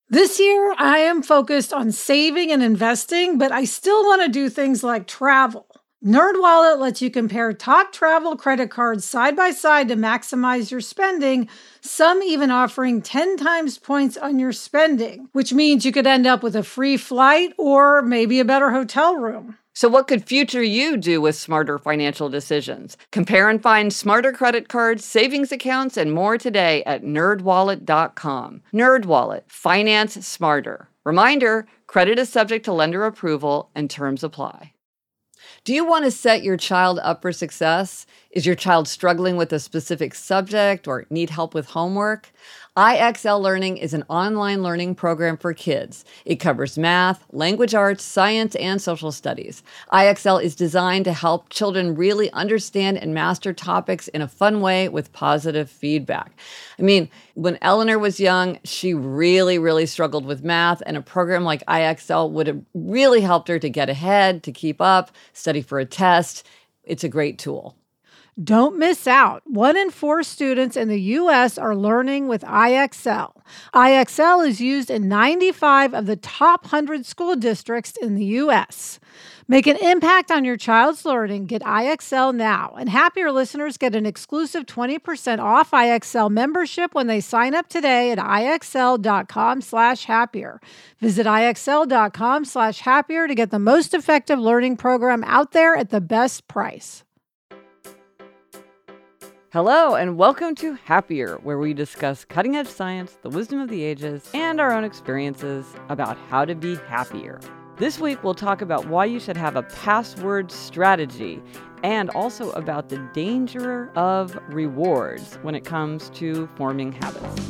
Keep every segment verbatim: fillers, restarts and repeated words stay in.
This year, I am focused on saving and investing, but I still want to do things like travel. NerdWallet lets you compare top travel credit cards side by side to maximize your spending, some even offering ten times points on your spending, which means you could end up with a free flight or maybe a better hotel room. So what could future you do with smarter financial decisions? Compare and find smarter credit cards, savings accounts, and more today at nerd wallet dot com. NerdWallet, finance smarter. Reminder, credit is subject to lender approval and terms apply. Do you want to set your child up for success? Is your child struggling with a specific subject or need help with homework? I X L Learning is an online learning program for kids. It covers math, language arts, science, and social studies. I X L is designed to help children really understand and master topics in a fun way with positive feedback. I mean, when Eleanor was young, she really, really struggled with math, and a program like I X L would have really helped her to get ahead, to keep up, study for a test. It's a great tool. Don't miss out. One in four students in the U S are learning with I X L. I X L is used in ninety-five of the top one hundred school districts in the U S. Make an impact on your child's learning. Get I X L now. And Happier listeners get an exclusive twenty percent off I X L membership when they sign up today at IXL.com slash happier. Visit IXL.com slash happier to get the most effective learning program out there at the best price. Hello, and welcome to Happier, where we discuss cutting-edge science, the wisdom of the ages, and our own experiences about how to be happier. This week, we'll talk about why you should have a password strategy and also about the danger of rewards when it comes to forming habits.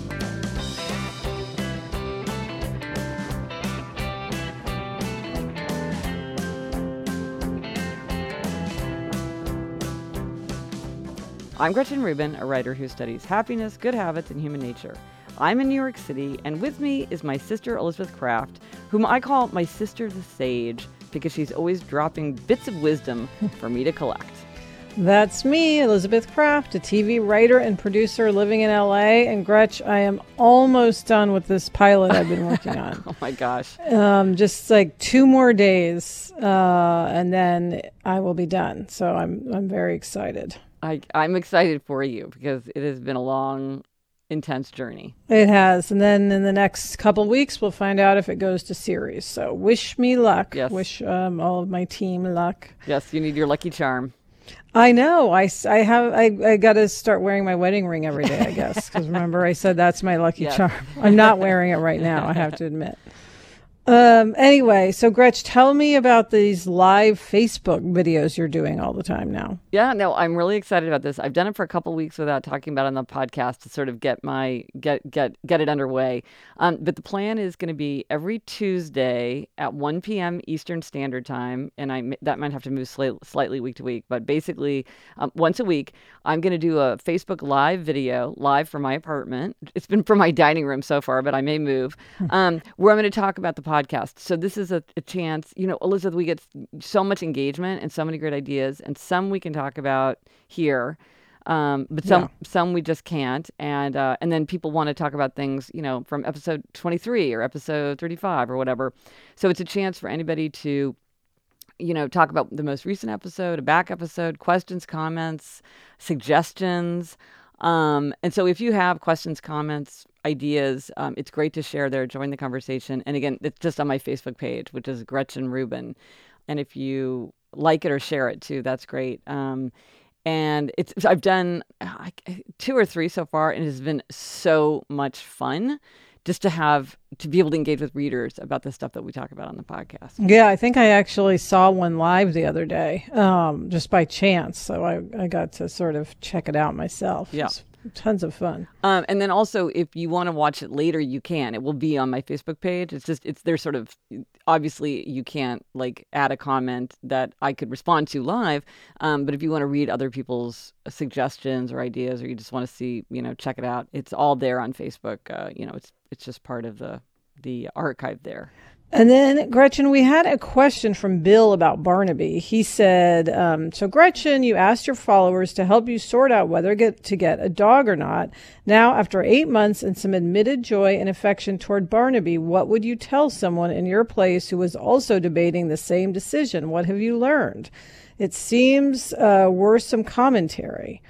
I'm Gretchen Rubin, a writer who studies happiness, good habits, and human nature. I'm in New York City, and with me is my sister Elizabeth Craft, whom I call my sister the sage, because she's always dropping bits of wisdom for me to collect. That's me, Elizabeth Craft, a T V writer and producer living in L A. And Gretch, I am almost done with this pilot I've been working on. Oh my gosh. Um, just like two more days, uh, and then I will be done. So I'm I'm very excited. I, I'm excited for you because it has been a long, intense journey. It has. And then in the next couple weeks, we'll find out if it goes to series. So wish me luck. Yes. Wish um, all of my team luck. Yes, you need your lucky charm. I know. I, I have. I, I got to start wearing my wedding ring every day, I guess. Because remember, I said that's my lucky Yes. charm. I'm not wearing it right now, I have to admit. Um, anyway, so Gretch, tell me about these live Facebook videos you're doing all the time now. Yeah, no, I'm really excited about this. I've done it for a couple of weeks without talking about it on the podcast to sort of get my get get get it underway. Um, but the plan is going to be every Tuesday at one p.m. Eastern Standard Time, and I that might have to move sli- slightly week to week, but basically um, once a week, I'm going to do a Facebook Live video live from my apartment. It's been from my dining room so far, but I may move. Um, where I'm going to talk about the podcast. So this is a, a chance, you know, Elizabeth, we get so much engagement and so many great ideas, and some we can talk about here, um, but some Yeah. some we just can't. And uh, and then people want to talk about things, you know, from episode twenty-three or episode thirty-five or whatever. So it's a chance for anybody to, you know, talk about the most recent episode, a back episode, questions, comments, suggestions. Um, and so if you have questions, comments, ideas, um, it's great to share there. Join the conversation. And again, it's just on my Facebook page, which is Gretchen Rubin. And if you like it or share it too, that's great. Um, and it's I've done uh, two or three so far, and it has been so much fun just to have to be able to engage with readers about the stuff that we talk about on the podcast. Yeah, I think I actually saw one live the other day, um, just by chance. So I, I got to sort of check it out myself. Yeah. It's tons of fun. Um, and then also, if you want to watch it later, you can. It will be on my Facebook page. It's just, it's there's sort of, obviously, you can't like add a comment that I could respond to live. Um, but if you want to read other people's suggestions or ideas, or you just want to see, you know, check it out, it's all there on Facebook. Uh, you know, it's it's just part of the the archive there. And then, Gretchen, we had a question from Bill about Barnaby. He said, um, so Gretchen, you asked your followers to help you sort out whether get, to get a dog or not. Now, after eight months and some admitted joy and affection toward Barnaby, what would you tell someone in your place who was also debating the same decision? What have you learned? It seems uh, worth some commentary.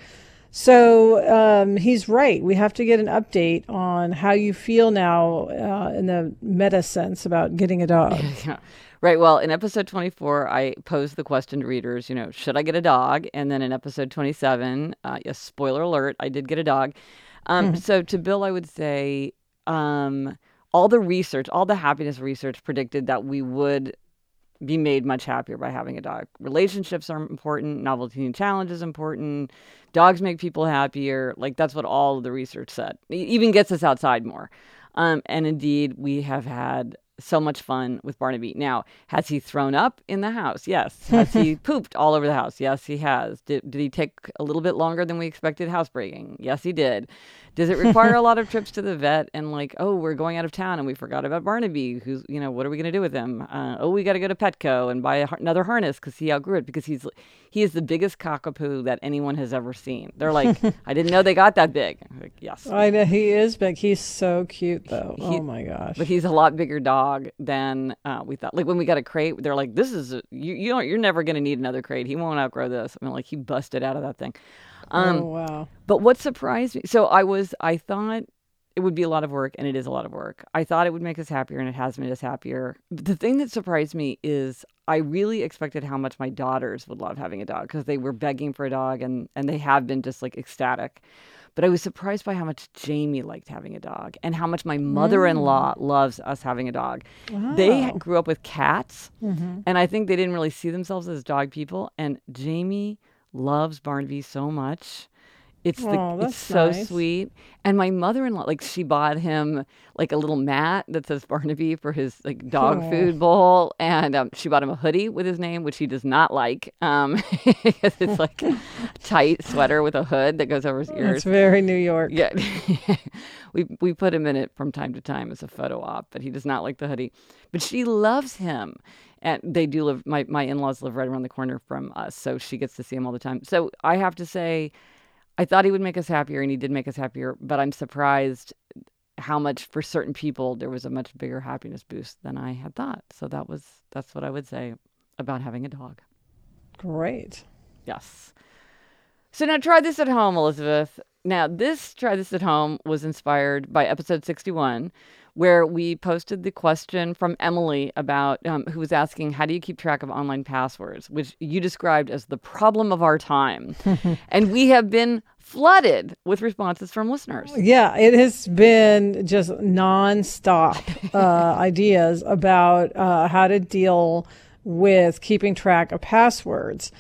So um, he's right. We have to get an update on how you feel now uh, in the meta sense about getting a dog. Yeah. Right. Well, in episode twenty-four, I posed the question to readers, you know, should I get a dog? And then in episode twenty-seven, uh, yes, spoiler alert, I did get a dog. Um, mm-hmm. So to Bill, I would say um, all the research, all the happiness research predicted that we would be made much happier by having a dog. Relationships are important. Novelty and challenge is important. Dogs make people happier. Like, that's what all of the research said. It even gets us outside more. Um, and indeed, we have had so much fun with Barnaby. Now, has he thrown up in the house? Yes. Has he pooped all over the house? Yes, he has. Did, did he take a little bit longer than we expected housebreaking? Yes, he did. Does it require a lot of trips to the vet and like, oh, we're going out of town and we forgot about Barnaby? Who's, you know, what are we going to do with him? Uh, oh, we got to go to Petco and buy a, another harness because he outgrew it because he's he is the biggest cockapoo that anyone has ever seen. They're like, I didn't know they got that big. I'm like, yes. I know he is big. He's so cute though. He, oh my gosh. But he's a lot bigger dog than uh, we thought. Like when we got a crate, they're like, this is, a, you, you don't, you're never going to need another crate. He won't outgrow this. I mean, like he busted out of that thing. Um, oh, wow. But what surprised me, so I was, I thought it would be a lot of work, and it is a lot of work. I thought it would make us happier, and it has made us happier. But the thing that surprised me is I really expected how much my daughters would love having a dog, because they were begging for a dog, and, and they have been just like ecstatic. But I was surprised by how much Jamie liked having a dog, and how much my mother-in-law mm. loves us having a dog. Wow. They grew up with cats, mm-hmm. and I think they didn't really see themselves as dog people, and Jamie loves Barnaby so much. It's the oh, it's so nice. sweet. And my mother-in-law, like she bought him like a little mat that says Barnaby for his like dog oh. food bowl, and um, she bought him a hoodie with his name, which he does not like. Um, it's like a tight sweater with a hood that goes over his ears. It's very New York. Yeah, we we put him in it from time to time as a photo op, but he does not like the hoodie. But she loves him. And they do live, my, my in-laws live right around the corner from us, so she gets to see him all the time. So I have to say, I thought he would make us happier, and he did make us happier, but I'm surprised how much, for certain people, there was a much bigger happiness boost than I had thought. So that was, that's what I would say about having a dog. Great. Yes. So now try this at home, Elizabeth. Now this Try This at Home was inspired by episode sixty-one, where we posted the question from Emily about um, who was asking, how do you keep track of online passwords, which you described as the problem of our time. And we have been flooded with responses from listeners. Yeah, it has been just nonstop uh, ideas about uh, how to deal with keeping track of passwords.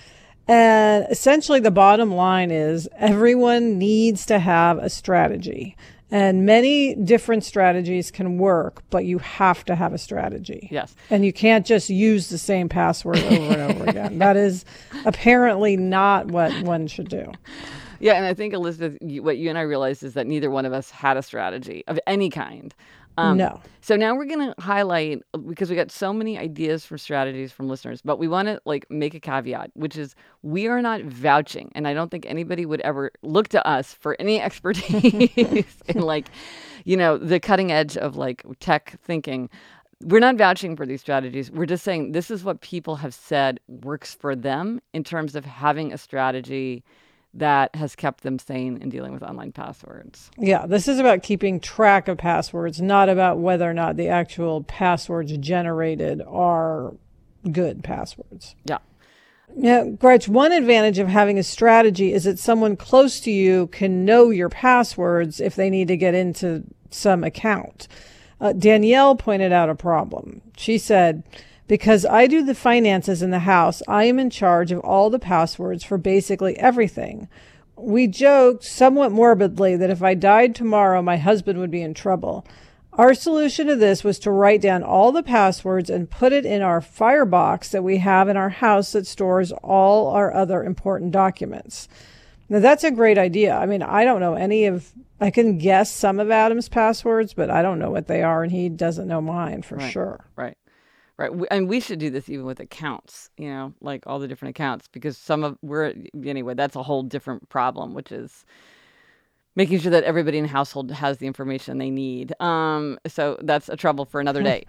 And essentially the bottom line is everyone needs to have a strategy. And many different strategies can work, but you have to have a strategy. Yes. And you can't just use the same password over and over again. That is apparently not what one should do. Yeah, and I think, Elizabeth, what you and I realized is that neither one of us had a strategy of any kind. Um, no. So now we're going to highlight, because we got so many ideas for strategies from listeners, but we want to like make a caveat, which is we are not vouching. And I don't think anybody would ever look to us for any expertise in like, you know, the cutting edge of like tech thinking. We're not vouching for these strategies. We're just saying this is what people have said works for them in terms of having a strategy that has kept them sane in dealing with online passwords. Yeah, this is about keeping track of passwords, not about whether or not the actual passwords generated are good passwords. Yeah. Now, Gretch, one advantage of having a strategy is that someone close to you can know your passwords if they need to get into some account. Uh, Danielle pointed out a problem. She said, because I do the finances in the house, I am in charge of all the passwords for basically everything. We joked somewhat morbidly that if I died tomorrow, my husband would be in trouble. Our solution to this was to write down all the passwords and put it in our firebox that we have in our house that stores all our other important documents. Now, that's a great idea. I mean, I don't know any of, I can guess some of Adam's passwords, but I don't know what they are, and he doesn't know mine for right, sure. Right. Right. We- And we should do this even with accounts, you know, like all the different accounts, because some of we're anyway, that's a whole different problem, which is making sure that everybody in the household has the information they need. Um, so that's a trouble for another day.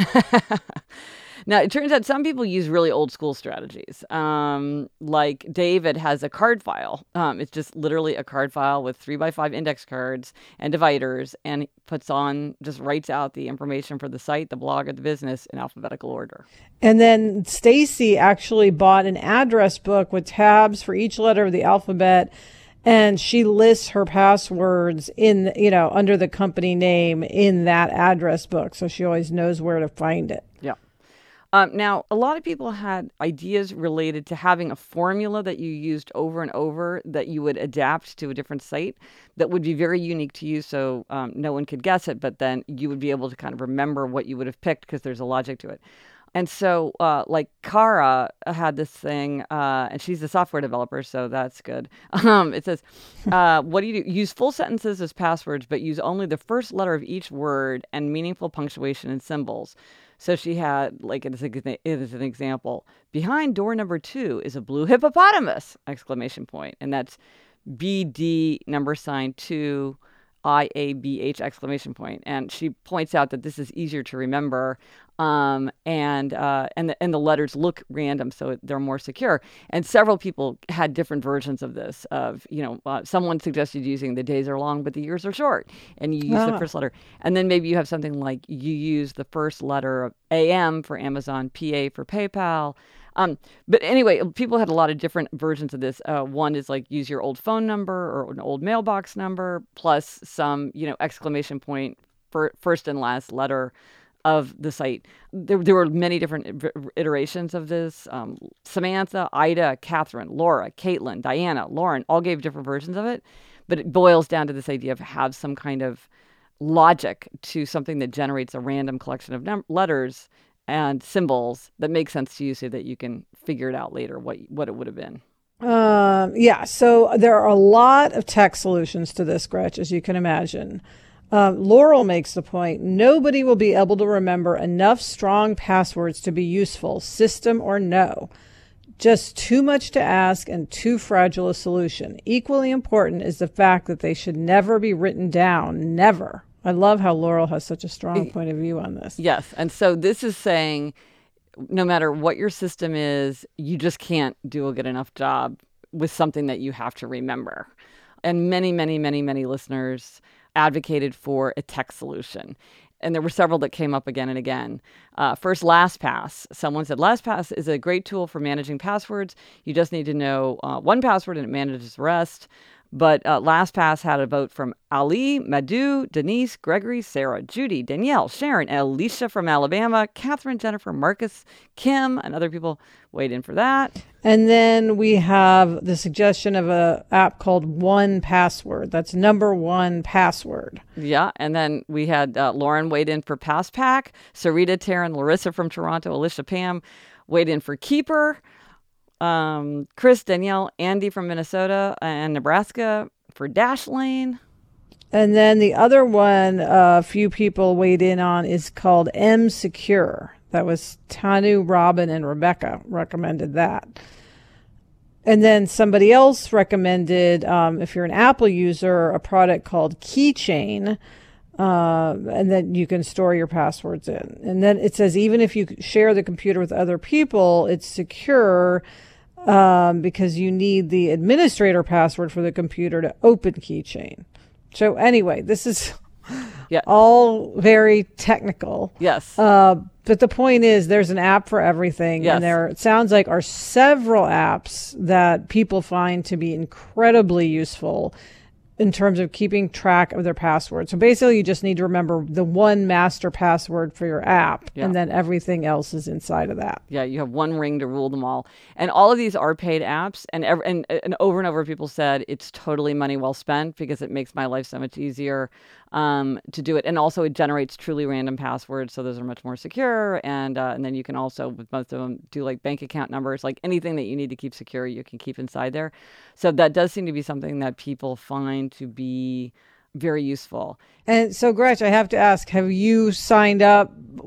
Now, it turns out some people use really old school strategies. Um, like David has a card file. Um, it's just literally a card file with three by five index cards and dividers, and puts on, just writes out the information for the site, the blog, or the business in alphabetical order. And then Stacy actually bought an address book with tabs for each letter of the alphabet. And she lists her passwords in, you know, under the company name in that address book. So she always knows where to find it. Yeah. Um, now, a lot of people had ideas related to having a formula that you used over and over that you would adapt to a different site that would be very unique to you, so um, no one could guess it, but then you would be able to kind of remember what you would have picked because there's a logic to it. And so, uh, like, Kara had this thing, uh, and she's a software developer, so that's good. Um, it says, uh, what do you do? Use full sentences as passwords, but use only the first letter of each word and meaningful punctuation and symbols. So she had, like, as an example, behind door number two is a blue hippopotamus, exclamation point. And that's B D number sign two, I A B H, exclamation point. And she points out that this is easier to remember. Um, and uh, and the, and the letters look random, so they're more secure. And several people had different versions of this. Of you know, uh, someone suggested using the days are long, but the years are short, and you use Ah. the first letter. And then maybe you have something like you use the first letter of A M for Amazon, P A for PayPal. Um, but anyway, people had a lot of different versions of this. Uh, one is like use your old phone number or an old mailbox number plus some you know exclamation point for first and last letter of the site. There, there were many different iterations of this. Um, Samantha, Ida, Catherine, Laura, Caitlin, Diana, Lauren, all gave different versions of it. But it boils down to this idea of have some kind of logic to something that generates a random collection of num- letters and symbols that make sense to you so that you can figure it out later what, what it would have been. Um, yeah, so there are a lot of tech solutions to this, Gretch, as you can imagine. Um, Laurel makes the point, nobody will be able to remember enough strong passwords to be useful, system or no. Just too much to ask and too fragile a solution. Equally important is the fact that they should never be written down. Never. I love how Laurel has such a strong point of view on this. Yes. And so this is saying no matter what your system is, you just can't do a good enough job with something that you have to remember. And many, many, many, many listeners advocated for a tech solution. And there were several that came up again and again. Uh, first, LastPass. Someone said LastPass is a great tool for managing passwords. You just need to know uh, one password and it manages the rest. But uh, LastPass had a vote from Ali, Madhu, Denise, Gregory, Sarah, Judy, Danielle, Sharon, Alicia from Alabama, Catherine, Jennifer, Marcus, Kim, and other people weighed in for that. And then we have the suggestion of an app called One Password. That's number one password. Yeah, and then we had uh, Lauren weighed in for PassPack, Sarita, Taryn, Larissa from Toronto, Alicia, Pam weighed in for Keeper. Um, Chris, Danielle, Andy from Minnesota and Nebraska for Dashlane. And then the other one a uh, few people weighed in on is called M Secure. That was Tanu, Robin, and Rebecca recommended that. And then somebody else recommended, um, if you're an Apple user, a product called Keychain. Uh, and then you can store your passwords in. And then it says even if you share the computer with other people, it's secure um, because you need the administrator password for the computer to open Keychain. So anyway, this is yeah. all very technical. Yes. Uh, but the point is there's an app for everything. Yes. And there, it sounds like, are several apps that people find to be incredibly useful in terms of keeping track of their password. So basically, you just need to remember the one master password for your app, yeah. and then everything else is inside of that. Yeah, you have one ring to rule them all. And all of these are paid apps, and, ev- and, and over and over people said it's totally money well spent because it makes my life so much easier um, to do it. And also it generates truly random passwords, so those are much more secure. And uh, and then you can also, with most of them, do like bank account numbers, like anything that you need to keep secure, you can keep inside there. So that does seem to be something that people find to be very useful. And so, Gretch, I have to ask, have you signed up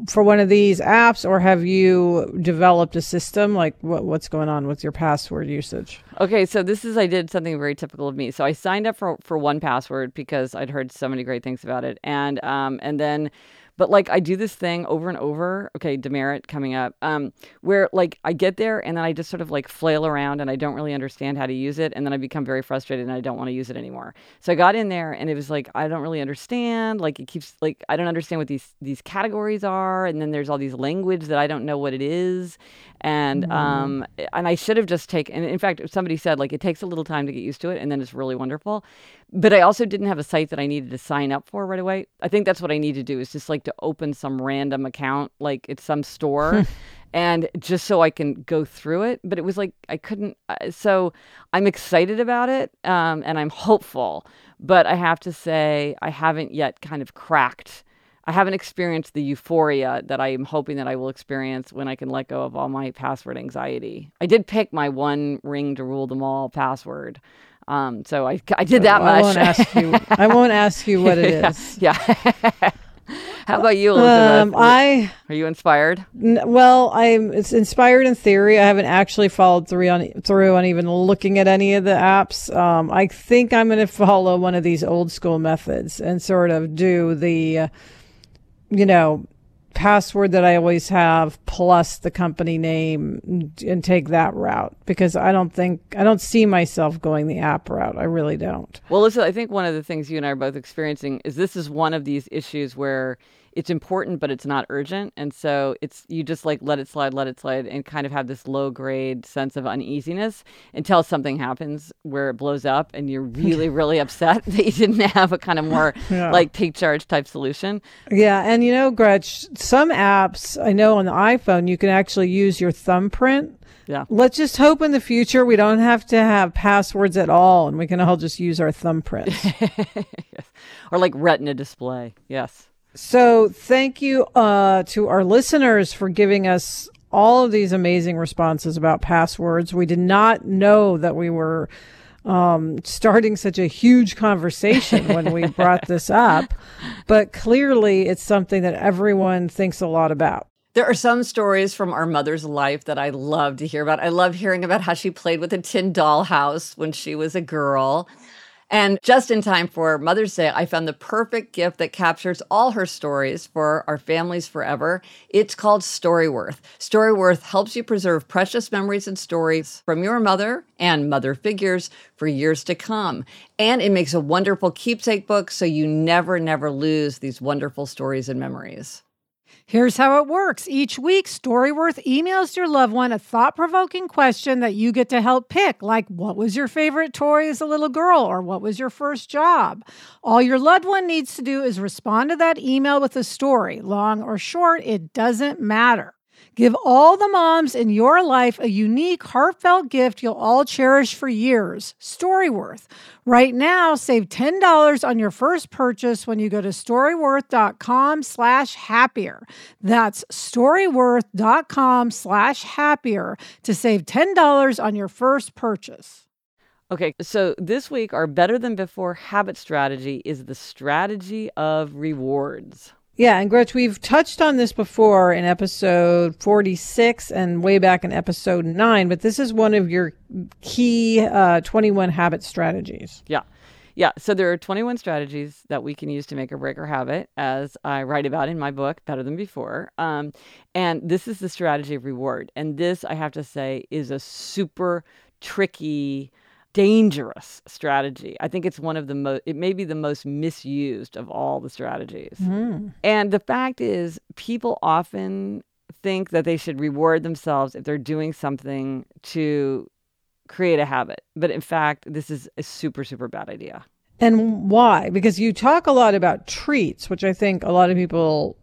for one of these apps, or have you developed a system? Like what, what's going on with your password usage? Okay, so this is, I did something very typical of me. So I signed up for, for one password because I'd heard so many great things about it. And, um, and then, but like I do this thing over and over, okay, demerit coming up, um, where like I get there and then I just sort of like flail around and I don't really understand how to use it. And then I become very frustrated and I don't want to use it anymore. So I got in there and it was like, I don't really understand. Like it keeps like, I don't understand what these, these categories are. And then there's all these language that I don't know what it is. And, mm. um, and I should have just taken, and in fact, somebody said like, it takes a little time to get used to it and then it's really wonderful. But I also didn't have a site that I needed to sign up for right away. I think that's what I need to do is just like to open some random account, like it's some store, and just so I can go through it. But it was like I couldn't. Uh, so I'm excited about it, um, and I'm hopeful. But I have to say I haven't yet kind of cracked. I haven't experienced the euphoria that I am hoping that I will experience when I can let go of all my password anxiety. I did pick my one ring to rule them all password. Um, so I, I did that well, much. I won't ask you. I won't ask you what it is. Yeah. yeah. How about you, Elizabeth? Um, I are you inspired? N- well, I'm. It's inspired in theory. I haven't actually followed through on through on even looking at any of the apps. Um, I think I'm going to follow one of these old school methods and sort of do the, uh, you know, password that I always have plus the company name and take that route, because I don't think I don't see myself going the app route. I really don't. Well, listen, I think one of the things you and I are both experiencing is this is one of these issues where it's important, but it's not urgent. And so it's, you just like let it slide, let it slide, and kind of have this low grade sense of uneasiness until something happens where it blows up and you're really, really upset that you didn't have a kind of more yeah. like take charge type solution. Yeah. And you know, Gretch, some apps I know on the iPhone, you can actually use your thumbprint. Yeah. Let's just hope in the future we don't have to have passwords at all and we can all just use our thumbprints. Yes. Or like retina display. Yes. So thank you uh, to our listeners for giving us all of these amazing responses about passwords. We did not know that we were um, starting such a huge conversation when we brought this up, but clearly it's something that everyone thinks a lot about. There are some stories from our mother's life that I love to hear about. I love hearing about how she played with a tin dollhouse when she was a girl. And just in time for Mother's Day, I found the perfect gift that captures all her stories for our families forever. It's called Storyworth. Storyworth helps you preserve precious memories and stories from your mother and mother figures for years to come. And it makes a wonderful keepsake book so you never, never lose these wonderful stories and memories. Here's how it works. Each week, Storyworth emails your loved one a thought-provoking question that you get to help pick, like what was your favorite toy as a little girl, or what was your first job? All your loved one needs to do is respond to that email with a story. Long or short, it doesn't matter. Give all the moms in your life a unique, heartfelt gift you'll all cherish for years. Storyworth. Right now, save ten dollars on your first purchase when you go to storyworth.com slash happier. That's storyworth.com slash happier to save ten dollars on your first purchase. Okay, so this week, our Better Than Before habit strategy is the strategy of rewards. Yeah, and Gretch, we've touched on this before in episode forty-six and way back in episode nine, but this is one of your key uh, twenty-one habit strategies. Yeah. Yeah. So there are twenty-one strategies that we can use to make or break our habit, as I write about in my book, Better Than Before. Um, and this is the strategy of reward. And this, I have to say, is a super tricky, dangerous strategy. I think it's one of the most, it may be the most misused of all the strategies. Mm. And the fact is, people often think that they should reward themselves if they're doing something to create a habit. But in fact, this is a super, super bad idea. And why? Because you talk a lot about treats, which I think a lot of people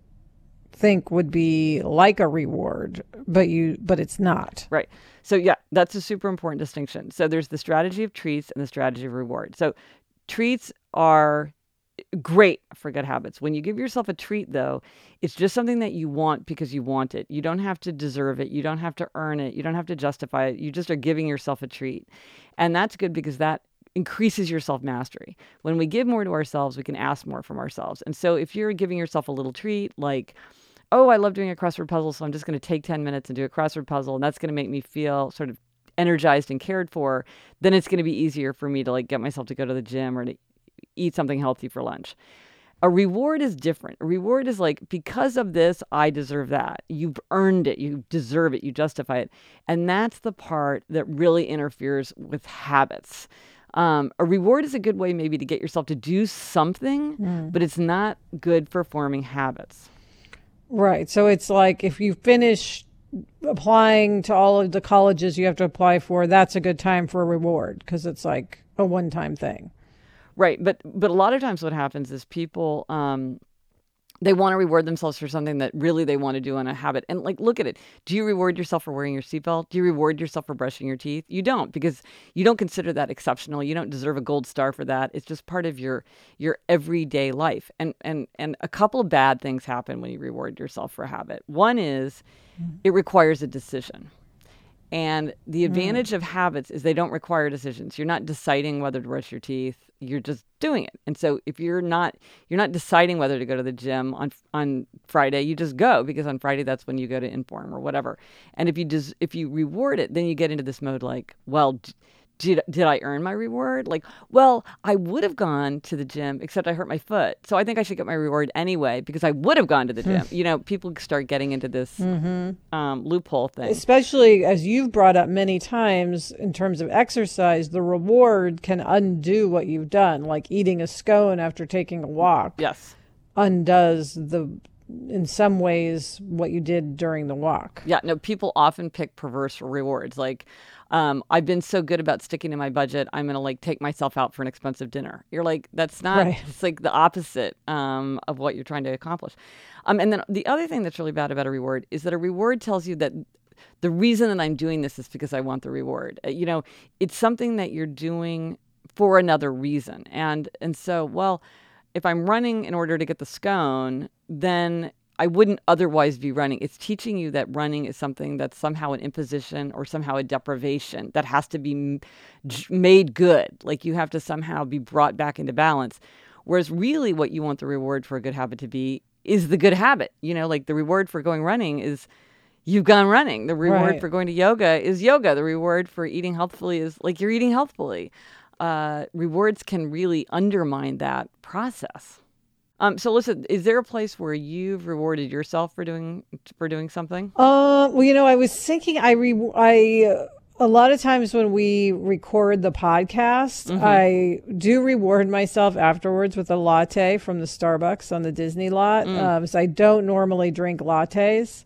think would be like a reward, but you, but it's not. Right. So yeah, that's a super important distinction. So there's the strategy of treats and the strategy of reward. So treats are great for good habits. When you give yourself a treat, though, it's just something that you want because you want it. You don't have to deserve it. You don't have to earn it. You don't have to justify it. You just are giving yourself a treat. And that's good because that increases your self-mastery. When we give more to ourselves, we can ask more from ourselves. And so if you're giving yourself a little treat, like oh, I love doing a crossword puzzle, so I'm just going to take ten minutes and do a crossword puzzle, and that's going to make me feel sort of energized and cared for, then it's going to be easier for me to like get myself to go to the gym or to eat something healthy for lunch. A reward is different. A reward is like, because of this, I deserve that. You've earned it. You deserve it. You justify it. And that's the part that really interferes with habits. Um, a reward is a good way maybe to get yourself to do something, mm. but it's not good for forming habits. Right. So it's like if you finish applying to all of the colleges you have to apply for, that's a good time for a reward because it's like a one-time thing. Right. But but a lot of times what happens is people, um, they want to reward themselves for something that really they want to do on a habit. And like, look at it. Do you reward yourself for wearing your seatbelt? Do you reward yourself for brushing your teeth? You don't, because you don't consider that exceptional. You don't deserve a gold star for that. It's just part of your your everyday life. And and and a couple of bad things happen when you reward yourself for a habit. One is it requires a decision. And the advantage mm. of habits is they don't require decisions. You're not deciding whether to brush your teeth. You're just doing it. And so if you're not you're not deciding whether to go to the gym on on Friday, you just go, because on Friday that's when you go to Inform or whatever. And if you just if you reward it, then you get into this mode like, well, d- Did did I earn my reward? Like, well, I would have gone to the gym, except I hurt my foot. So I think I should get my reward anyway because I would have gone to the gym. You know, people start getting into this mm-hmm. um, loophole thing. Especially as you've brought up many times in terms of exercise, the reward can undo what you've done. Like eating a scone after taking a walk. Yes. Undoes the, in some ways, what you did during the walk. Yeah, no, people often pick perverse rewards. Like, Um, I've been so good about sticking to my budget, I'm going to like take myself out for an expensive dinner. You're like, that's not, right. It's like the opposite um, of what you're trying to accomplish. Um, and then the other thing that's really bad about a reward is that a reward tells you that the reason that I'm doing this is because I want the reward. Uh, you know, it's something that you're doing for another reason. And, and so, well, if I'm running in order to get the scone, then I wouldn't otherwise be running. It's teaching you that running is something that's somehow an imposition or somehow a deprivation that has to be m- made good. Like you have to somehow be brought back into balance. Whereas really what you want the reward for a good habit to be is the good habit. You know, like the reward for going running is you've gone running. The reward right. for going to yoga is yoga. The reward for eating healthfully is like you're eating healthfully. Uh, rewards can really undermine that process. Um, so listen, is there a place where you've rewarded yourself for doing for doing something? Uh, well, you know, I was thinking, I re- I uh, a lot of times when we record the podcast, mm-hmm. I do reward myself afterwards with a latte from the Starbucks on the Disney lot. Mm. Um, so I don't normally drink lattes.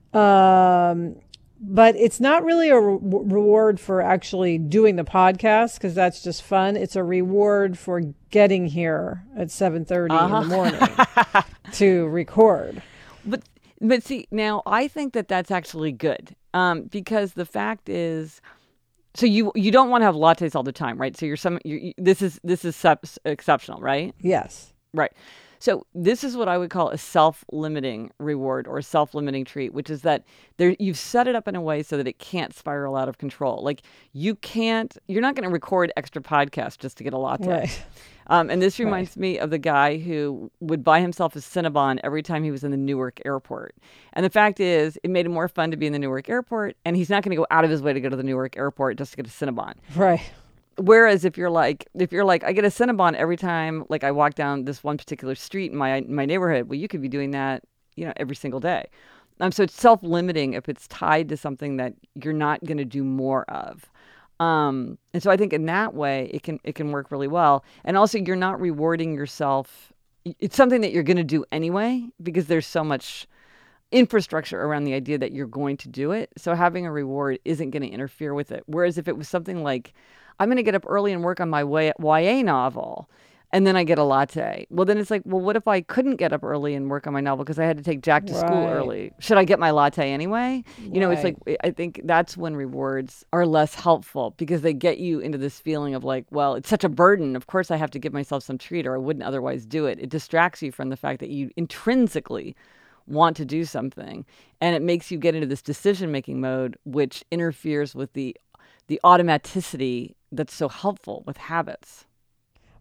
Um, But it's not really a re- reward for actually doing the podcast because that's just fun. It's a reward for getting here at seven thirty uh-huh. in the morning to record. But but see, now I think that that's actually good um, because the fact is, so you you don't want to have lattes all the time, right? So you're some you're, you, this is this is sub- exceptional, right? Yes. Right. So this is what I would call a self-limiting reward or a self-limiting treat, which is that there you've set it up in a way so that it can't spiral out of control. Like you can't, you're not going to record extra podcasts just to get a latte. Right. Um, and this reminds right. me of the guy who would buy himself a Cinnabon every time he was in the Newark airport. And the fact is, it made it more fun to be in the Newark airport, and he's not going to go out of his way to go to the Newark airport just to get a Cinnabon. Right. Whereas if you're like, if you're like, I get a Cinnabon every time, like I walk down this one particular street in my my neighborhood, well, you could be doing that, you know, every single day. Um, so it's self-limiting if it's tied to something that you're not going to do more of. Um, and so I think in that way, it can it can work really well. And also, you're not rewarding yourself. It's something that you're going to do anyway because there's so much infrastructure around the idea that you're going to do it. So having a reward isn't going to interfere with it. Whereas if it was something like, I'm going to get up early and work on my Y A novel, and then I get a latte. Well, then it's like, well, what if I couldn't get up early and work on my novel because I had to take Jack to right. school early? Should I get my latte anyway? You right. know, it's like, I think that's when rewards are less helpful because they get you into this feeling of like, well, it's such a burden. Of course, I have to give myself some treat or I wouldn't otherwise do it. It distracts you from the fact that you intrinsically want to do something. And it makes you get into this decision-making mode, which interferes with the the automaticity that's so helpful with habits.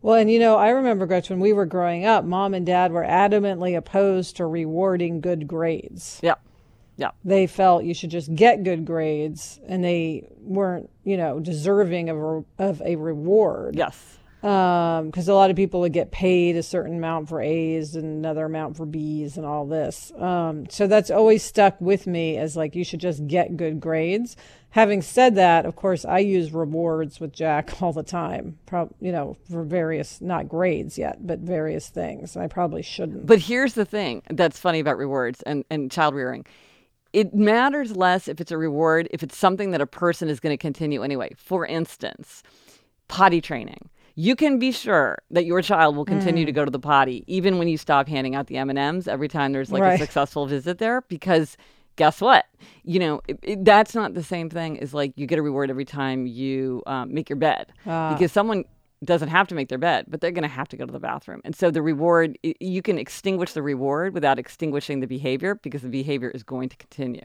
Well, and you know, I remember, Gretchen, when we were growing up, mom and dad were adamantly opposed to rewarding good grades. Yeah. Yeah. They felt you should just get good grades, and they weren't, you know, deserving of a, of a reward. Yes. Because um, a lot of people would get paid a certain amount for A's and another amount for B's and all this. Um, so that's always stuck with me as like, you should just get good grades. Having said that, of course, I use rewards with Jack all the time, Pro- you know, for various, not grades yet, but various things. I probably shouldn't. But here's the thing that's funny about rewards and, and child rearing. It matters less if it's a reward, if it's something that a person is going to continue anyway. For instance, potty training. You can be sure that your child will continue mm. to go to the potty, even when you stop handing out the M and M's every time there's like right. a successful visit there, because guess what? You know, it, it, that's not the same thing as like you get a reward every time you um, make your bed, uh. because someone doesn't have to make their bed, but they're going to have to go to the bathroom. And so the reward, you can extinguish the reward without extinguishing the behavior, because the behavior is going to continue.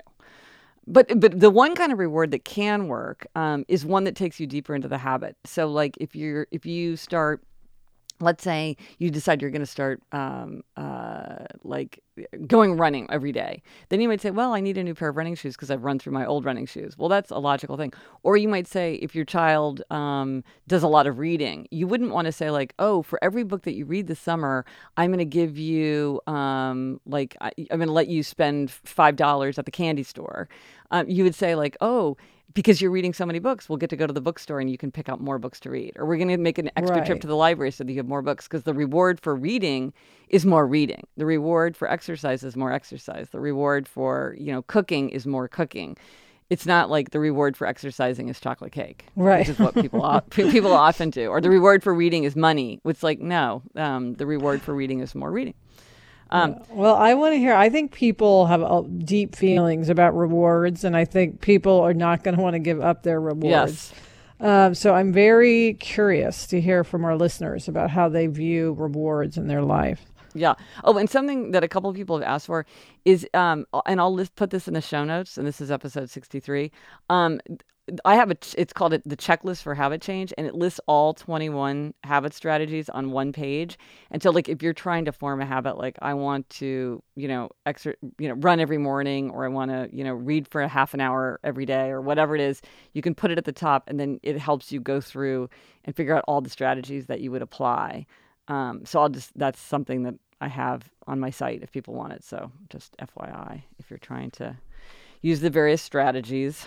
But but the one kind of reward that can work um, is one that takes you deeper into the habit. So like if you're if you start, let's say you decide you're going to start um, uh, like going running every day, then you might say, well, I need a new pair of running shoes because I've run through my old running shoes. Well, that's a logical thing. Or you might say, if your child um, does a lot of reading, you wouldn't want to say like, oh, for every book that you read this summer, I'm going to give you um, like I, I'm going to let you spend five dollars at the candy store. Um, you would say like, oh, because you're reading so many books, we'll get to go to the bookstore and you can pick out more books to read. Or we're going to make an extra right. trip to the library so that you have more books, because the reward for reading is more reading. The reward for exercise is more exercise. The reward for, you know, cooking is more cooking. It's not like the reward for exercising is chocolate cake, right? Which is what people o- people often do. Or the reward for reading is money. It's like, no, um, the reward for reading is more reading. Um, yeah. Well, I want to hear, I think people have uh, deep feelings about rewards, and I think people are not going to want to give up their rewards. Yes. Um, so I'm very curious to hear from our listeners about how they view rewards in their life. Yeah. Oh, and something that a couple of people have asked for is, um, and I'll list, put this in the show notes, and this is episode sixty-three. Um, I have a, it's called it the checklist for habit change, and it lists all twenty-one habit strategies on one page. And so like, if you're trying to form a habit, like I want to, you know, exer, you know, run every morning, or I want to, you know, read for a half an hour every day, or whatever it is, you can put it at the top, and then it helps you go through and figure out all the strategies that you would apply. Um, so I'll just, that's something that I have on my site if people want it. So just F Y I, if you're trying to use the various strategies.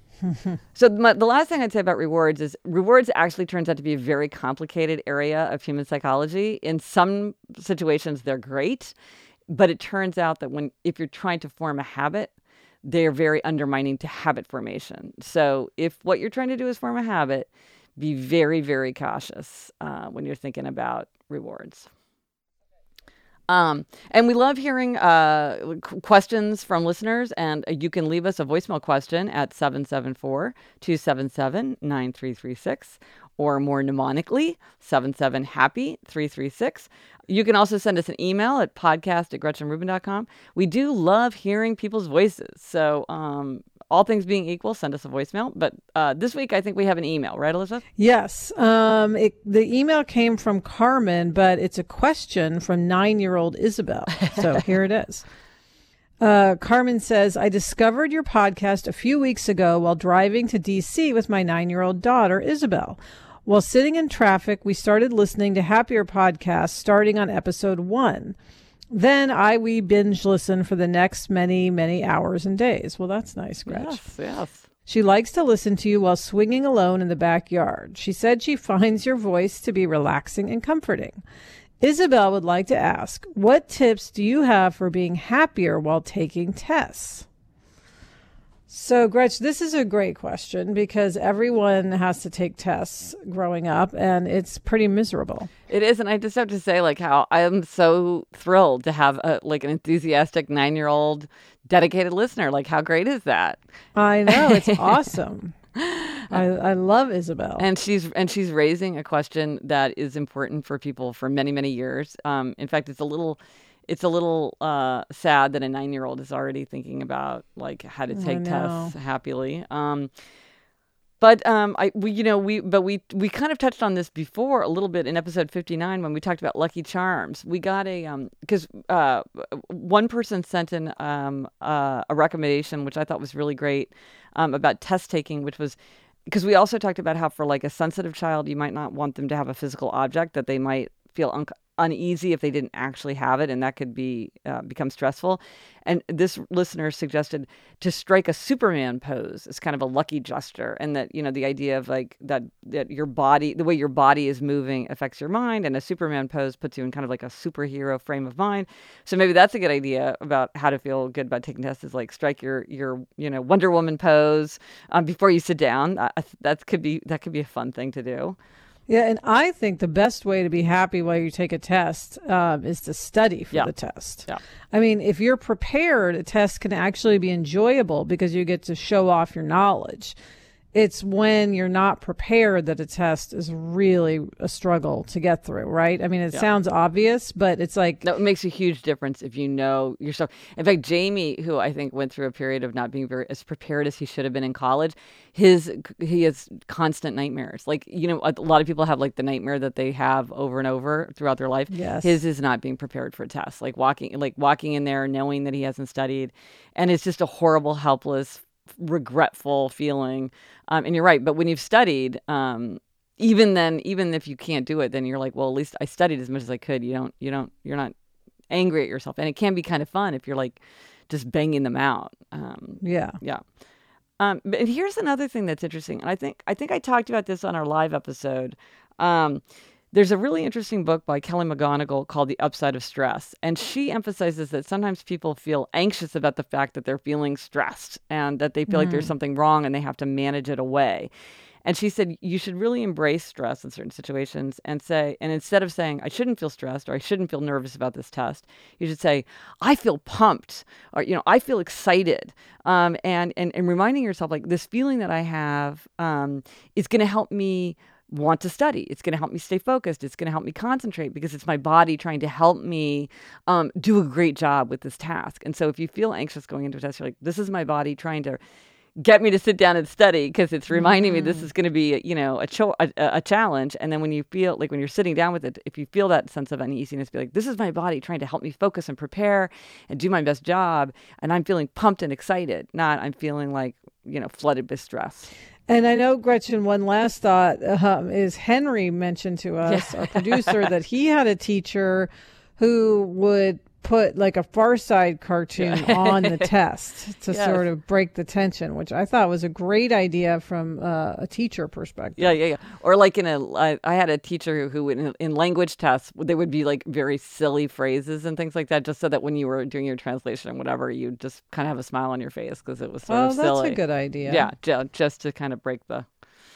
So my, the last thing I'd say about rewards is rewards actually turns out to be a very complicated area of human psychology. In some situations, they're great, but it turns out that when if you're trying to form a habit, they're very undermining to habit formation. So if what you're trying to do is form a habit, be very, very cautious uh, when you're thinking about rewards. Um, and we love hearing uh, qu- questions from listeners, and uh, you can leave us a voicemail question at seven seven four, two seven seven, nine three three six, or more mnemonically, seven seven happy three three six. You can also send us an email at podcast at gretchen rubin dot com. We do love hearing people's voices. So um, all things being equal, send us a voicemail. But uh, this week, I think we have an email, right, Elizabeth? Yes. Um, it, the email came from Carmen, but it's a question from nine-year-old Isabel. So here it is. Uh, Carmen says, I discovered your podcast a few weeks ago while driving to D C with my nine-year-old daughter, Isabel. While sitting in traffic, we started listening to Happier Podcasts starting on episode one. Then I we binge listen for the next many, many hours and days. Well, that's nice, Gretch. Yes, yes. She likes to listen to you while swinging alone in the backyard. She said she finds your voice to be relaxing and comforting. Isabel would like to ask, what tips do you have for being happier while taking tests? So, Gretch, this is a great question because everyone has to take tests growing up, and it's pretty miserable. It is, and I just have to say, like, how I'm so thrilled to have a, like an enthusiastic nine-year-old dedicated listener. Like, how great is that? I know, it's awesome. I, I love Isabel, and she's and she's raising a question that is important for people for many, many years. Um, in fact, it's a little. It's a little uh, sad that a nine-year-old is already thinking about like how to take tests happily. Um, But um, I we you know we but we we kind of touched on this before a little bit in episode fifty-nine when we talked about Lucky Charms. We got a um because uh one person sent in um uh, a recommendation which I thought was really great um about test taking, which was because we also talked about how for like a sensitive child you might not want them to have a physical object that they might feel un- uneasy if they didn't actually have it, and that could be uh, become stressful. And this listener suggested to strike a Superman pose as kind of a lucky gesture, and that, you know, the idea of like that that your body, the way your body is moving affects your mind, and a Superman pose puts you in kind of like a superhero frame of mind. So maybe that's a good idea about how to feel good about taking tests, is like strike your your you know Wonder Woman pose um, before you sit down. Uh, that could be that could be a fun thing to do. Yeah, and I think the best way to be happy while you take a test um, is to study for yeah. the test. Yeah. I mean, if you're prepared, a test can actually be enjoyable because you get to show off your knowledge. It's when you're not prepared that a test is really a struggle to get through, right? I mean, it Yeah. sounds obvious, but it's like... That makes a huge difference if you know yourself. In fact, Jamie, who I think went through a period of not being very as prepared as he should have been in college, his he has constant nightmares. Like, you know, a lot of people have like the nightmare that they have over and over throughout their life. Yes. His is not being prepared for a test. Like walking, like walking in there knowing that he hasn't studied, and it's just a horrible, helpless, regretful feeling. Um, and you're right. But when you've studied, um, even then, even if you can't do it, then you're like, well, at least I studied as much as I could. You don't, you don't, you're not angry at yourself. And it can be kind of fun if you're like just banging them out. Um, Yeah. yeah. Um, but here's another thing that's interesting. And I think, I think I talked about this on our live episode. Um, There's a really interesting book by Kelly McGonigal called The Upside of Stress. And she emphasizes that sometimes people feel anxious about the fact that they're feeling stressed and that they feel mm. like there's something wrong and they have to manage it away. And she said, you should really embrace stress in certain situations and say, and instead of saying, I shouldn't feel stressed or I shouldn't feel nervous about this test, you should say, I feel pumped, or, you know, I feel excited. Um, and, and, and reminding yourself, like, this feeling that I have um, is going to help me want to study. It's going to help me stay focused. It's going to help me concentrate because it's my body trying to help me um, do a great job with this task. And so if you feel anxious going into a test, you're like, this is my body trying to get me to sit down and study because it's reminding mm-hmm. me this is going to be, you know, a, cho- a, a challenge. And then when you feel like when you're sitting down with it, if you feel that sense of uneasiness, be like, this is my body trying to help me focus and prepare and do my best job. And I'm feeling pumped and excited, not I'm feeling like, you know, flooded with stress. And I know, Gretchen, one last thought um, is Henry mentioned to us, yeah. our producer, that he had a teacher who would put like a Far Side cartoon yeah. on the test to yes. sort of break the tension, which I thought was a great idea from uh, a teacher perspective. Yeah, yeah, yeah. Or like in a, I, I had a teacher who, who in, in language tests, there would be like very silly phrases and things like that, just so that when you were doing your translation and whatever, you just kind of have a smile on your face because it was sort oh, of silly. Oh, that's a good idea. Yeah, j- just to kind of break the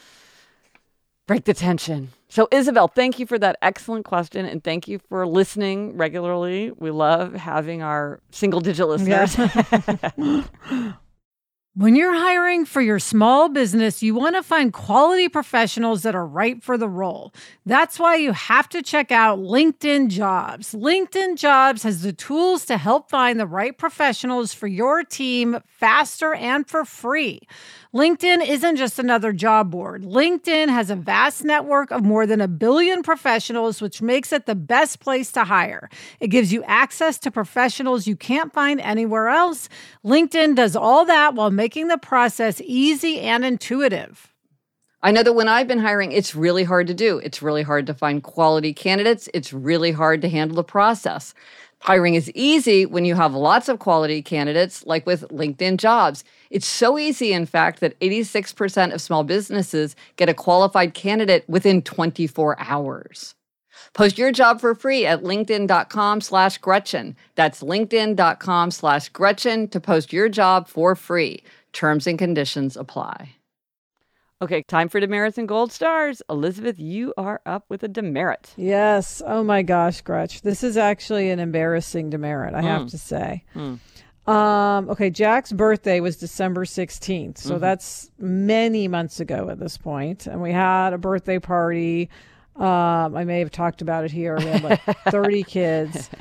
break the tension. So, Isabel, thank you for that excellent question, and thank you for listening regularly. We love having our single-digit listeners. Yeah. When you're hiring for your small business, you want to find quality professionals that are right for the role. That's why you have to check out LinkedIn Jobs. LinkedIn Jobs has the tools to help find the right professionals for your team faster and for free. LinkedIn isn't just another job board. LinkedIn has a vast network of more than a billion professionals, which makes it the best place to hire. It gives you access to professionals you can't find anywhere else. LinkedIn does all that while making the process easy and intuitive. I know that when I've been hiring, it's really hard to do. It's really hard to find quality candidates. It's really hard to handle the process. Hiring is easy when you have lots of quality candidates, like with LinkedIn Jobs. It's so easy, in fact, that eighty-six percent of small businesses get a qualified candidate within twenty-four hours. Post your job for free at linkedin.com slash Gretchen. That's linkedin.com slash Gretchen to post your job for free. Terms and conditions apply. Okay, time for demerits and gold stars. Elizabeth, you are up with a demerit. Yes. Oh my gosh, Gretch. This is actually an embarrassing demerit, I mm. have to say. Mm. Um, okay, Jack's birthday was December sixteenth. So mm-hmm. that's many months ago at this point. And we had a birthday party. Um, I may have talked about it here. We had like thirty kids.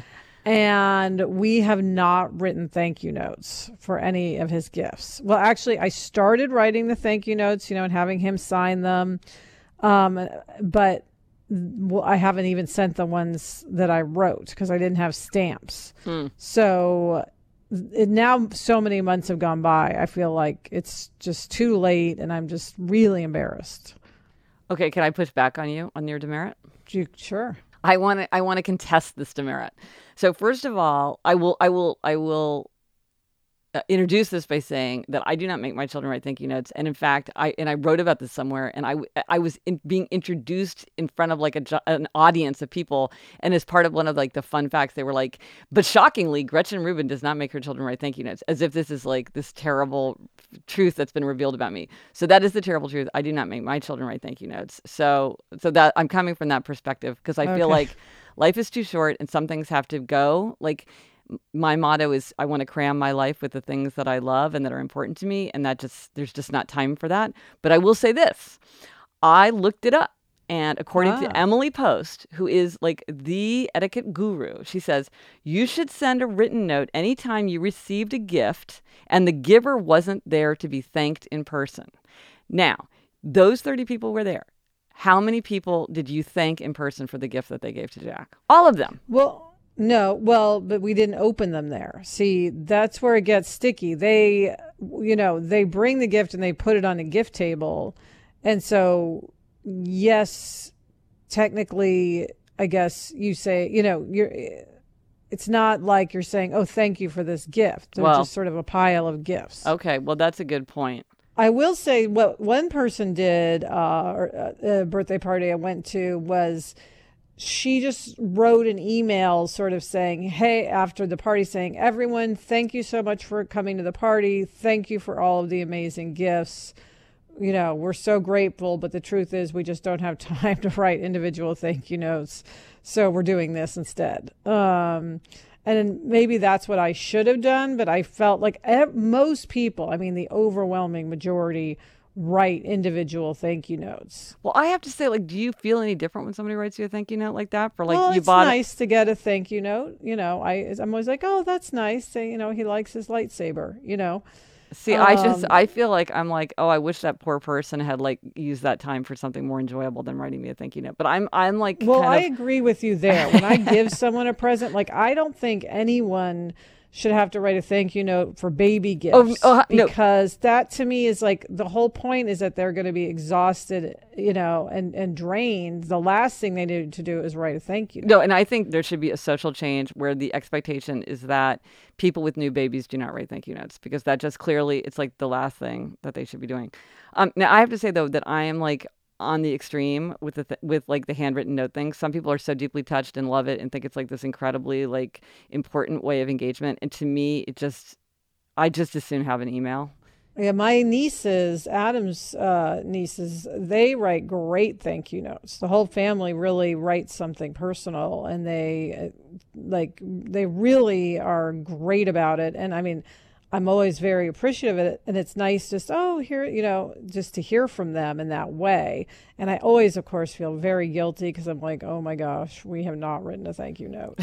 And we have not written thank you notes for any of his gifts. Well, actually, I started writing the thank you notes, you know, and having him sign them. Um, but well, I haven't even sent the ones that I wrote because I didn't have stamps. Hmm. So it, now so many months have gone by. I feel like it's just too late and I'm just really embarrassed. Okay, can I push back on you on your demerit? You, sure. I want to I want to contest this demerit. So first of all, I will I will I will uh, introduce this by saying that I do not make my children write thank you notes, and in fact, I and I wrote about this somewhere, and I I was in, being introduced in front of like a an audience of people, and as part of one of like the fun facts, they were like, but shockingly, Gretchen Rubin does not make her children write thank you notes, as if this is like this terrible truth that's been revealed about me. So that is the terrible truth. I do not make my children write thank you notes. So so that I'm coming from that perspective because I okay. feel like life is too short and some things have to go. Like my motto is I want to cram my life with the things that I love and that are important to me. And that just, there's just not time for that. But I will say this, I looked it up. And according ah. to Emily Post, who is like the etiquette guru, she says, you should send a written note anytime you received a gift and the giver wasn't there to be thanked in person. Now, those thirty people were there. How many people did you thank in person for the gift that they gave to Jack? All of them. Well, no, well, but we didn't open them there. See, that's where it gets sticky. They, you know, they bring the gift and they put it on a gift table. And so, yes, technically, I guess you say, you know, you're, it's not like you're saying, oh, thank you for this gift. They're well, just sort of a pile of gifts. Okay, well, that's a good point. I will say what one person did, uh, or a birthday party I went to was she just wrote an email sort of saying, hey, after the party saying, everyone, thank you so much for coming to the party. Thank you for all of the amazing gifts. You know, we're so grateful, but the truth is we just don't have time to write individual thank you notes. So we're doing this instead. Um, and maybe that's what I should have done, but I felt like ev- most people, I mean, the overwhelming majority write individual thank you notes. Well, I have to say, like, do you feel any different when somebody writes you a thank you note like that? For like, well, you it's bought nice it? to get a thank you note. You know, I, I'm always like, oh, that's nice. Say, you know, he likes his lightsaber, you know. See, um, I just, I feel like I'm like, oh, I wish that poor person had like used that time for something more enjoyable than writing me a thank you note. But I'm, I'm like, well, kind I of... agree with you there. When I give someone a present, like, I don't think anyone should have to write a thank you note for baby gifts oh, oh, because no. that to me is like the whole point is that they're going to be exhausted, you know, and, and drained. The last thing they need to do is write a thank you note. No, and I think there should be a social change where the expectation is that people with new babies do not write thank you notes because that just clearly, it's like the last thing that they should be doing. Um, now, I have to say, though, that I am like on the extreme with the th- with like the handwritten note thing. Some people are so deeply touched and love it and think it's like this incredibly like important way of engagement. And to me, it just, I just as soon have an email. Yeah, my nieces, Adam's uh, nieces, they write great thank you notes. The whole family really writes something personal, and they like they really are great about it. And I mean, I'm always very appreciative of it, and it's nice just, oh, here, you know, just to hear from them in that way. And I always, of course, feel very guilty because I'm like, oh my gosh, we have not written a thank you note.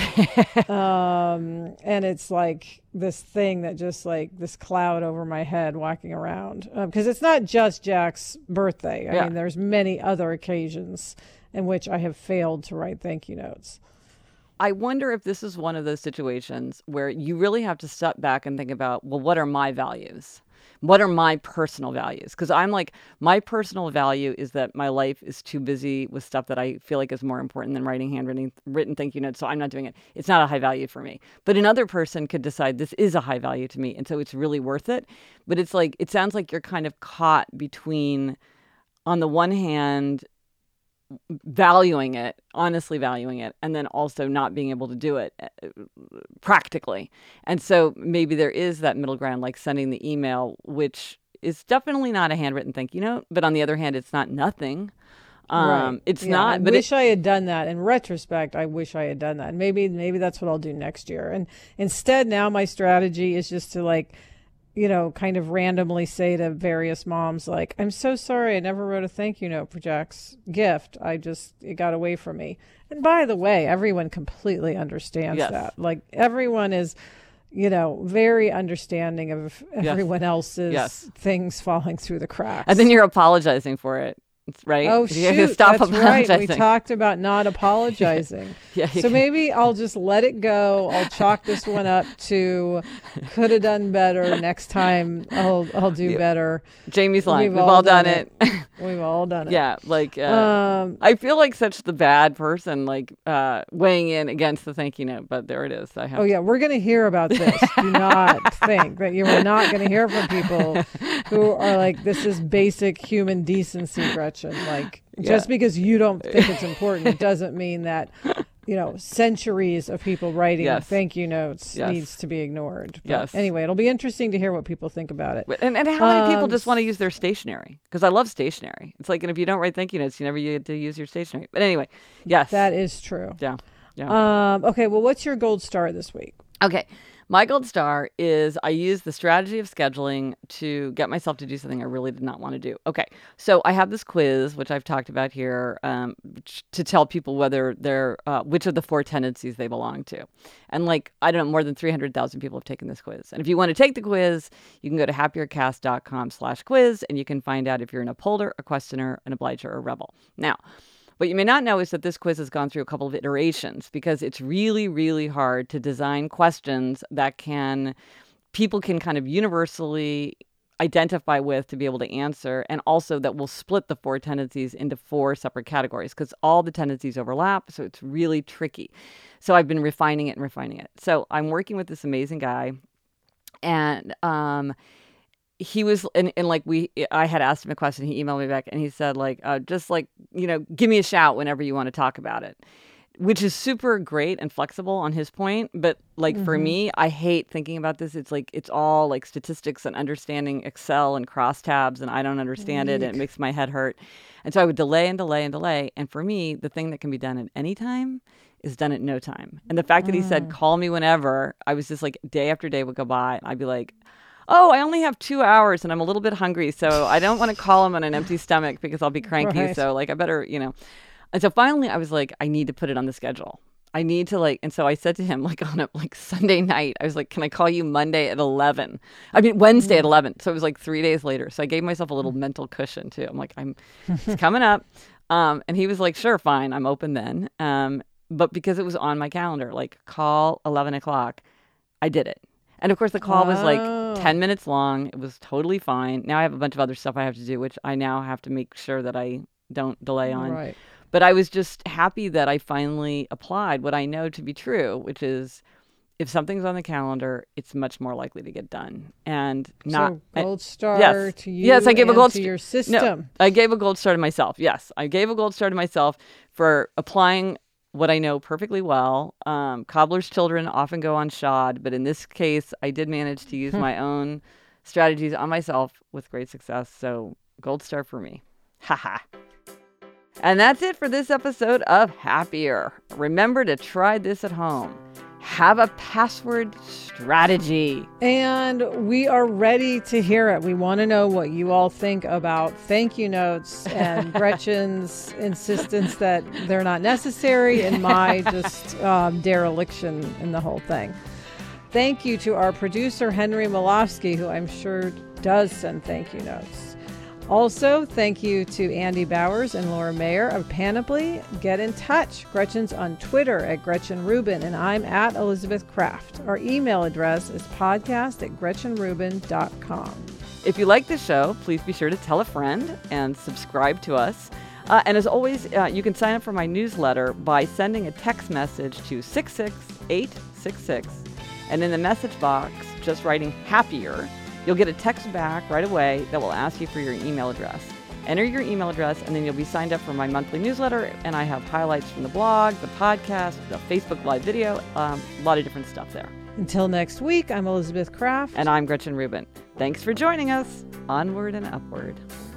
um, and it's like this thing that just like this cloud over my head walking around because um, it's not just Jack's birthday. I yeah. mean, there's many other occasions in which I have failed to write thank you notes. I wonder if this is one of those situations where you really have to step back and think about, well, what are my values? What are my personal values? Because I'm like, my personal value is that my life is too busy with stuff that I feel like is more important than writing handwritten written thank you notes. So I'm not doing it. It's not a high value for me. But another person could decide this is a high value to me. And so it's really worth it. But it's like, it sounds like you're kind of caught between, on the one hand, valuing it, honestly valuing it, and then also not being able to do it practically. And so maybe there is that middle ground, like sending the email, which is definitely not a handwritten thank you note, but on the other hand, it's not nothing. Um, right. It's yeah, not. I but wish it, I had done that. In retrospect, I wish I had done that. And maybe maybe that's what I'll do next year. And instead, now my strategy is just to like you know, kind of randomly say to various moms, like, I'm so sorry, I never wrote a thank you note for Jack's gift. I just, it got away from me. And by the way, everyone completely understands Yes. that. Like, everyone is, you know, very understanding of everyone yes. else's yes. things falling through the cracks. And then you're apologizing for it. Right? Oh, You shoot. have to stop That's right. We apologizing. talked about not apologizing. Yeah, you so can- maybe I'll just let it go. I'll chalk this one up to could have done better. Next time I'll I'll do Yeah. better. Jamie's line. We've We've, all all, done done, it. it. We've all done it. yeah, like uh, Um, I feel like such the bad person, like uh, weighing in against the thank you note. But there it is. I have. Oh, yeah. We're going to hear about this. Do not think that you are not going to hear from people who are like, this is basic human decency, Gretchen. Like, just Yeah. because you don't think it's important, it doesn't mean that, you know, centuries of people writing Yes. thank you notes Yes. needs to be ignored. But Yes. anyway, it'll be interesting to hear what people think about it. And, and how many people Um, just want to use their stationery? Because I love stationery. It's like, and if you don't write thank you notes, you never get to use your stationery. But anyway, yes. That is true. yeah. Yeah. Um, okay. Well, what's your gold star this week? Okay. My gold star is I use the strategy of scheduling to get myself to do something I really did not want to do. Okay. So I have this quiz, which I've talked about here, um, which- to tell people whether they're, uh, which of the four tendencies they belong to. And like, I don't know, more than three hundred thousand people have taken this quiz. And if you want to take the quiz, you can go to happiercast.com slash quiz and you can find out if you're an upholder, a questioner, an obliger, or a rebel. Now, what you may not know is that this quiz has gone through a couple of iterations because it's really, really hard to design questions that can, people can kind of universally identify with to be able to answer, and also that will split the four tendencies into four separate categories because all the tendencies overlap. So it's really tricky. So I've been refining it and refining it. So I'm working with this amazing guy, and um, he was, and, and like we, I had asked him a question. He emailed me back and he said like, uh, just like, you know, give me a shout whenever you want to talk about it, which is super great and flexible on his point. But like for me, I hate thinking about this. It's like, it's all like statistics and understanding Excel and crosstabs, and I don't understand it. And it makes my head hurt. And so I would delay and delay and delay. And for me, the thing that can be done at any time is done at no time. And the fact that he said, call me whenever, I was just like, day after day would go by and I'd be like, oh, I only have two hours and I'm a little bit hungry, so I don't want to call him on an empty stomach because I'll be cranky. Right. So like, I better, you know. And so finally I was like, I need to put it on the schedule. I need to like, and so I said to him like on a like Sunday night, I was like, can I call you Monday at eleven? I mean, Wednesday at eleven. So it was like three days later. So I gave myself a little mental cushion too. I'm like, I'm, it's coming up. Um, and he was like, sure, fine. I'm open then. Um, but because it was on my calendar, like call eleven o'clock, I did it. And of course the call was like Oh. ten minutes long. It was totally fine. Now I have a bunch of other stuff I have to do, which I now have to make sure that I don't delay on. Right. But I was just happy that I finally applied what I know to be true, which is if something's on the calendar, it's much more likely to get done. And not so gold star yes. to you Yes, I gave a and gold to st- your No, system. I gave a gold star to myself. Yes, I gave a gold star to myself for applying what I know perfectly well. Um, cobbler's children often go on shod, but in this case, I did manage to use my own strategies on myself with great success. So gold star for me. Haha. And that's it for this episode of Happier. Remember to try this at home. Have a password strategy. And we are ready to hear it. We want to know what you all think about thank you notes and Gretchen's insistence that they're not necessary and my just um, dereliction in the whole thing. Thank you to our producer, Henry Malofsky, who I'm sure does send thank you notes. Also, thank you to Andy Bowers and Laura Mayer of Panoply. Get in touch. Gretchen's on Twitter at Gretchen Rubin, and I'm at Elizabeth Kraft. Our email address is podcast at gretchen rubin dot com. If you like the show, please be sure to tell a friend and subscribe to us. Uh, and as always, uh, you can sign up for my newsletter by sending a text message to six six eight six six. And in the message box, just writing happier. You'll get a text back right away that will ask you for your email address. Enter your email address, and then you'll be signed up for my monthly newsletter. And I have highlights from the blog, the podcast, the Facebook Live video, um, a lot of different stuff there. Until next week, I'm Elizabeth Kraft. And I'm Gretchen Rubin. Thanks for joining us. Onward and upward.